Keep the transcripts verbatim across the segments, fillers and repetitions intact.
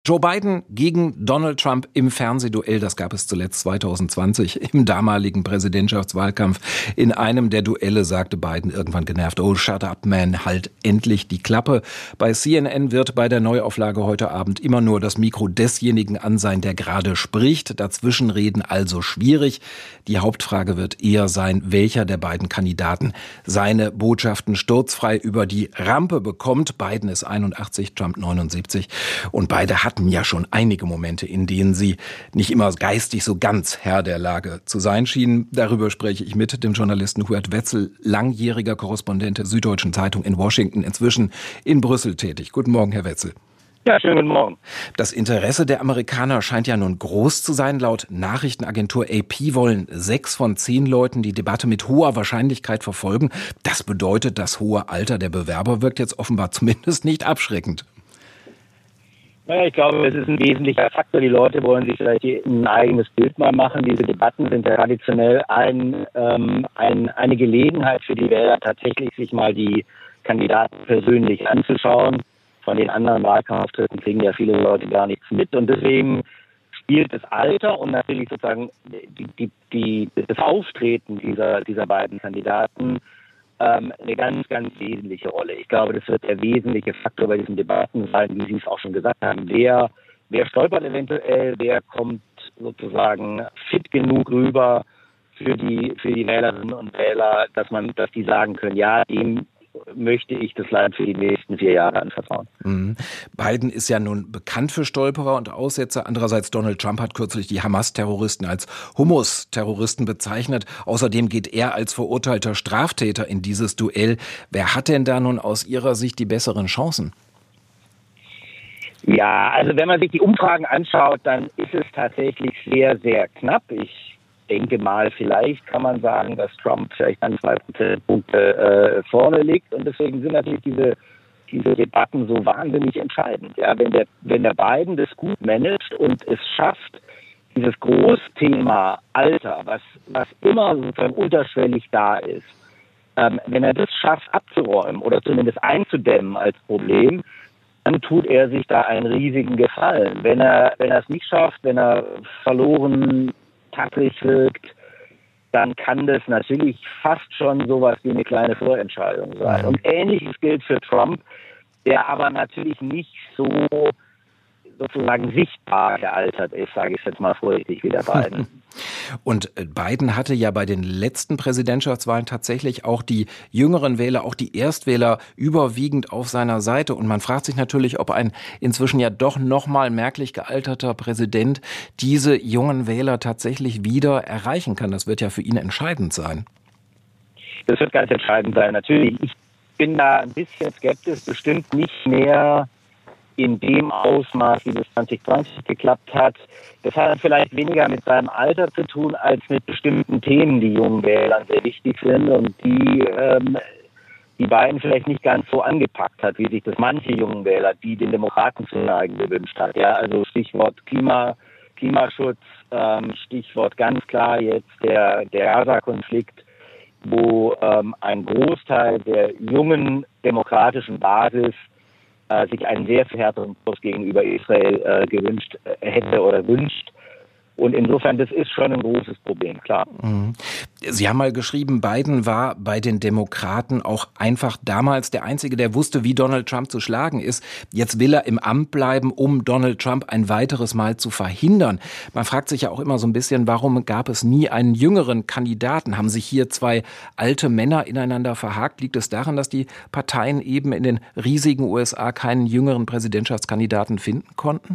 Joe Biden gegen Donald Trump im Fernsehduell, das gab es zuletzt zwanzig zwanzig im damaligen Präsidentschaftswahlkampf. In einem der Duelle sagte Biden irgendwann genervt: "Oh, shut up, man, halt endlich die Klappe." Bei C N N wird bei der Neuauflage heute Abend immer nur das Mikro desjenigen an sein, der gerade spricht. Dazwischenreden also schwierig. Die Hauptfrage wird eher sein, welcher der beiden Kandidaten seine Botschaften sturzfrei über die Rampe bekommt. Biden ist einundachtzig, Trump neunundsiebzig und beide hatten ja schon einige Momente, in denen sie nicht immer geistig so ganz Herr der Lage zu sein schienen. Darüber spreche ich mit dem Journalisten Hubert Wetzel, langjähriger Korrespondent der Süddeutschen Zeitung in Washington, inzwischen in Brüssel tätig. Guten Morgen, Herr Wetzel. Ja, schönen guten Morgen. Das Interesse der Amerikaner scheint ja nun groß zu sein. Laut Nachrichtenagentur A P wollen sechs von zehn Leuten die Debatte mit hoher Wahrscheinlichkeit verfolgen. Das bedeutet, das hohe Alter der Bewerber wirkt jetzt offenbar zumindest nicht abschreckend. Naja, ich glaube, das ist ein wesentlicher Faktor. Die Leute wollen sich vielleicht ein eigenes Bild mal machen. Diese Debatten sind ja traditionell ein, ähm, ein, eine Gelegenheit für die Wähler, tatsächlich sich mal die Kandidaten persönlich anzuschauen. Von den anderen Wahlkampfauftritten kriegen ja viele Leute gar nichts mit. Und deswegen spielt das Alter und natürlich sozusagen die, die, die, das Auftreten dieser, dieser beiden Kandidaten ähm, eine ganz, ganz wesentliche Rolle. Ich glaube, das wird der wesentliche Faktor bei diesen Debatten sein, wie Sie es auch schon gesagt haben. Wer, wer stolpert eventuell, wer kommt sozusagen fit genug rüber für die, für die Wählerinnen und Wähler, dass man, dass die sagen können, ja, dem möchte ich das Land für die nächsten vier Jahre anvertrauen. Mhm. Biden ist ja nun bekannt für Stolperer und Aussetzer. Andererseits, Donald Trump hat kürzlich die Hamas-Terroristen als Hummus-Terroristen bezeichnet. Außerdem geht er als verurteilter Straftäter in dieses Duell. Wer hat denn da nun aus Ihrer Sicht die besseren Chancen? Ja, also wenn man sich die Umfragen anschaut, dann ist es tatsächlich sehr, sehr knapp. Ich denke mal, vielleicht kann man sagen, dass Trump vielleicht an zwei Prozentpunkte äh, vorne liegt. Und deswegen sind natürlich diese, diese Debatten so wahnsinnig entscheidend. Ja, wenn der, wenn der Biden das gut managt und es schafft, dieses Großthema Alter, was, was immer sozusagen unterschwellig da ist, ähm, wenn er das schafft abzuräumen oder zumindest einzudämmen als Problem, dann tut er sich da einen riesigen Gefallen. Wenn er, wenn er es nicht schafft, wenn er verloren tappig wirkt, dann kann das natürlich fast schon sowas wie eine kleine Vorentscheidung sein. Und Ähnliches gilt für Trump, der aber natürlich nicht so sozusagen sichtbar gealtert ist, sage ich jetzt mal vorsichtig, wie der Biden. Und Biden hatte ja bei den letzten Präsidentschaftswahlen tatsächlich auch die jüngeren Wähler, auch die Erstwähler überwiegend auf seiner Seite. Und man fragt sich natürlich, ob ein inzwischen ja doch nochmal merklich gealterter Präsident diese jungen Wähler tatsächlich wieder erreichen kann. Das wird ja für ihn entscheidend sein. Das wird ganz entscheidend sein, natürlich. Ich bin da ein bisschen skeptisch, bestimmt nicht mehr in dem Ausmaß, wie das zwanzig zwanzig geklappt hat. Das hat vielleicht weniger mit seinem Alter zu tun, als mit bestimmten Themen, die jungen Wählern sehr wichtig sind und die ähm, die Biden vielleicht nicht ganz so angepackt hat, wie sich das manche jungen Wähler, die den Demokraten zu neigen, gewünscht hat. Ja, also Stichwort Klima, Klimaschutz, ähm, Stichwort ganz klar jetzt der, der Gaza-Konflikt, wo ähm, ein Großteil der jungen demokratischen Basis sich einen sehr viel härteren Kurs gegenüber Israel äh, gewünscht äh, hätte oder wünscht. Und insofern, das ist schon ein großes Problem, klar. Sie haben mal geschrieben, Biden war bei den Demokraten auch einfach damals der Einzige, der wusste, wie Donald Trump zu schlagen ist. Jetzt will er im Amt bleiben, um Donald Trump ein weiteres Mal zu verhindern. Man fragt sich ja auch immer so ein bisschen, warum gab es nie einen jüngeren Kandidaten? Haben sich hier zwei alte Männer ineinander verhakt? Liegt es daran, dass die Parteien eben in den riesigen U S A keinen jüngeren Präsidentschaftskandidaten finden konnten?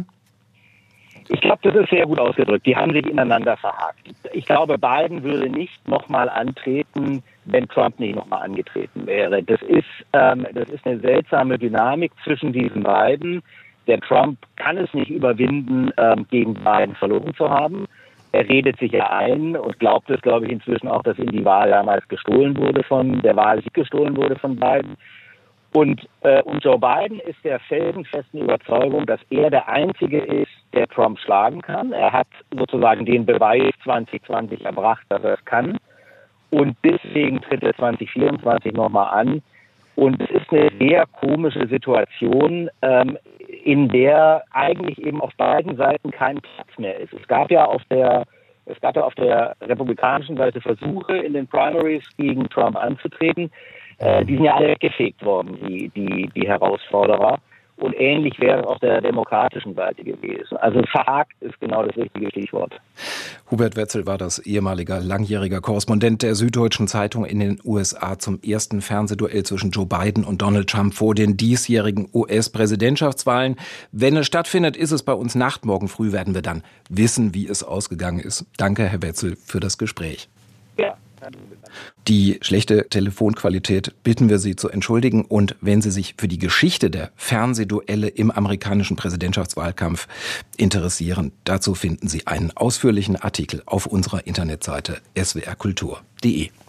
Ich glaube, das ist sehr gut ausgedrückt. Die haben sich ineinander verhakt. Ich glaube, Biden würde nicht nochmal antreten, wenn Trump nicht nochmal angetreten wäre. Das ist, ähm, das ist eine seltsame Dynamik zwischen diesen beiden. Der Trump kann es nicht überwinden, ähm, gegen Biden verloren zu haben. Er redet sich ja ein und glaubt es, glaube ich, inzwischen auch, dass ihm die Wahl damals gestohlen wurde von, der Wahlsieg gestohlen wurde von Biden. Und, äh, und Joe Biden ist der felsenfesten Überzeugung, dass er der Einzige ist, der Trump schlagen kann. Er hat sozusagen den Beweis zwanzig zwanzig erbracht, dass er es kann. Und deswegen tritt er zwanzig vierundzwanzig nochmal an. Und es ist eine sehr komische Situation. Ähm, in der eigentlich eben auf beiden Seiten kein Platz mehr ist. Es gab ja auf der Es gab ja auf der republikanischen Seite Versuche, in den Primaries gegen Trump anzutreten. Äh, die sind ja alle weggefegt worden, die, die, die Herausforderer. Und ähnlich wäre es auf der demokratischen Seite gewesen. Also verhakt ist genau das richtige Stichwort. Hubert Wetzel war das, ehemaliger langjähriger Korrespondent der Süddeutschen Zeitung in den U S A zum ersten Fernsehduell zwischen Joe Biden und Donald Trump vor den diesjährigen U S-Präsidentschaftswahlen. Wenn es stattfindet, ist es bei uns Nacht. Morgen früh werden wir dann wissen, wie es ausgegangen ist. Danke, Herr Wetzel, für das Gespräch. Ja. Die schlechte Telefonqualität bitten wir Sie zu entschuldigen. Und wenn Sie sich für die Geschichte der Fernsehduelle im amerikanischen Präsidentschaftswahlkampf interessieren, dazu finden Sie einen ausführlichen Artikel auf unserer Internetseite s w r kultur punkt d e.